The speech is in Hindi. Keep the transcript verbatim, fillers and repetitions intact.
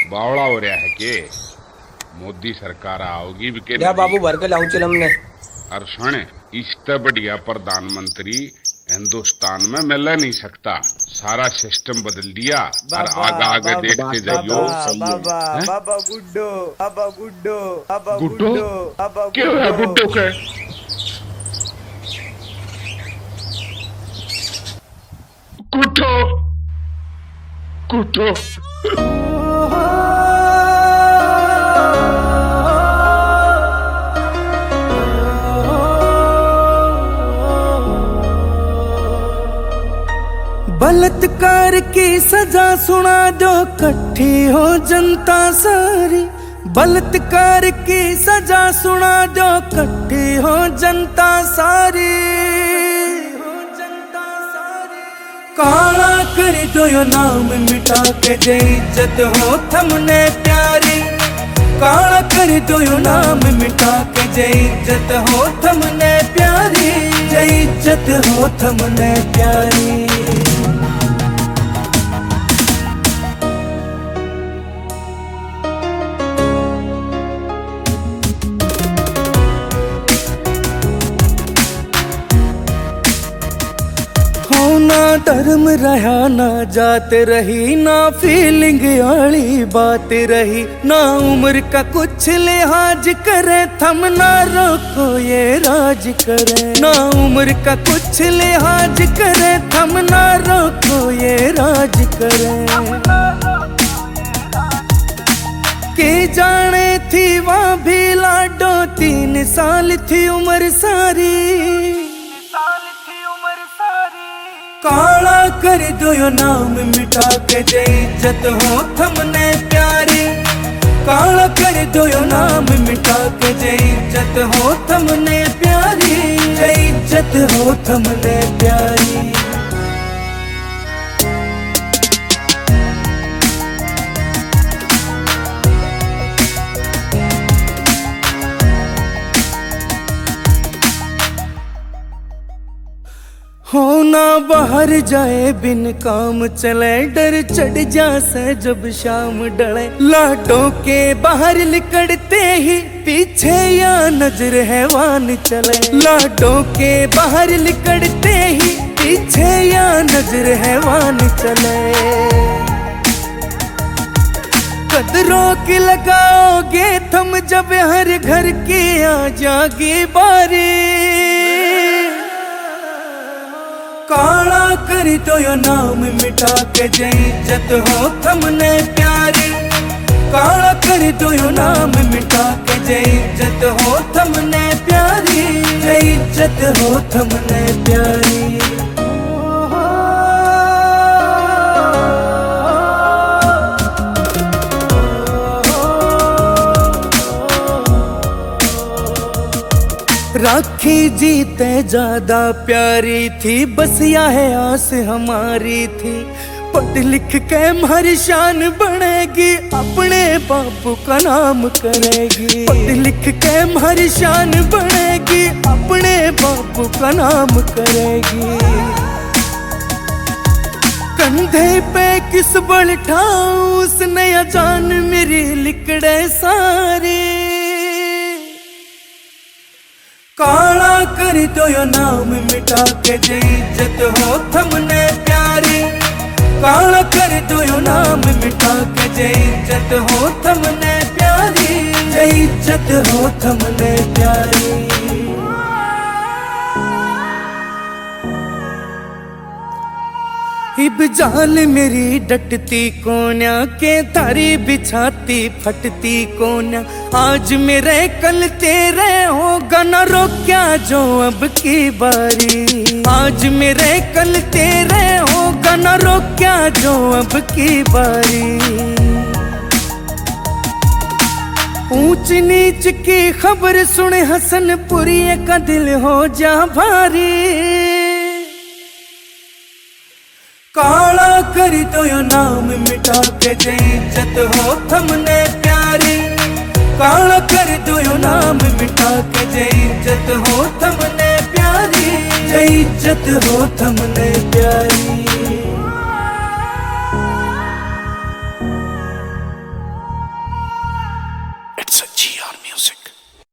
बावड़ा हो रहा है के मोदी सरकार आओगी भी के या बाबू भर के लाऊं चिलम ने और सुन इससे बढ़िया प्रधानमंत्री हिंदुस्तान में मिल नहीं सकता। सारा सिस्टम बदल दिया और आगे आगे देखते जाइयो। बाबा बाबा गुड्डो बाबा गुड्डो बाबा गुड्डो बाबा क्यों है गुड्डो के गुड्डो गुड्डो बलात्कार की सजा सुना दो इकट्ठी हो जनता सारी। बलात्कार की सजा सुना दो इकट्ठी हो जनता सारी। काला कर दो यो नाम मिटा के जे इज्जत हो थमने प्यारी। काला कर दो यो नाम मिटा के जे इज्जत हो थमने प्यारी। जे इज्जत हो थमने प्यारी। ना धर्म रहा ना जात रही ना फीलिंग आली बात रही। ना उम्र का कुछ लिहाज करे थम ना रोको ये राज करे। ना उम्र का कुछ लिहाज करे थम ना रोको ये राज करे। के जाने थी वहाँ भी लाडो तीन साल थी उम्र सारी। काला कर दो यो नाम मिटा के जे इज्जत हो थमने प्यारी। काला कर दो यो नाम मिटा के जे इज्जत हो थमने प्यारी। जे इज्जत हो थमने प्यारी। हो ना बाहर जाए बिन काम चले डर चढ़ जासे जब शाम डले। लाडों के बाहर निकलते ही पीछे या नजर हैवान चले। लाडों के बाहर निकलते ही पीछे या नजर हैवान चले। कदरों की लगाओगे थम जब हर घर की आ जागी बारी। काला कर दो यो नाम मिटा के जे इज्जत हो थमने प्यारी। काला कर दो यो नाम मिटा के जे इज्जत हो थमने प्यारी। जे इज्जत हो थमने प्यारी। राखी जीते ज्यादा प्यारी थी बस यह है आस हमारी थी। पढ़ लिख के हमारी शान बनेगी अपने बापू का नाम करेगी। पढ़ लिख के हमारी शान बनेगी अपने बापू का नाम करेगी। कंधे पे किस बल ठाऊं उसने जान मेरी लिकड़े सारी। काला कर दो यो नाम मिटा के जे इज्जत हो थमने प्यारी। काला कर दो यो नाम मिटा के जे इज्जत हो थमने प्यारी। जे इज्जत हो थमने प्यारी। इब जान मेरी डटती कोन्या के थारी बिछाती फटती कोन्या। आज मेरे कल तेरे होगा न रोक्या जो अब की बारी। आज मेरे कल तेरे होगा न रोक्या जो अब की बारी। ऊंच नीच की खबर सुने हसनपुरी का दिल हो जा भारी। काला कर दो यो नाम मिटा के जे इज्जत हो थमने प्यारी। काला कर दो यो नाम मिटा के जे इज्जत हो थमने प्यारी। जे इज्जत हो थमने प्यारी।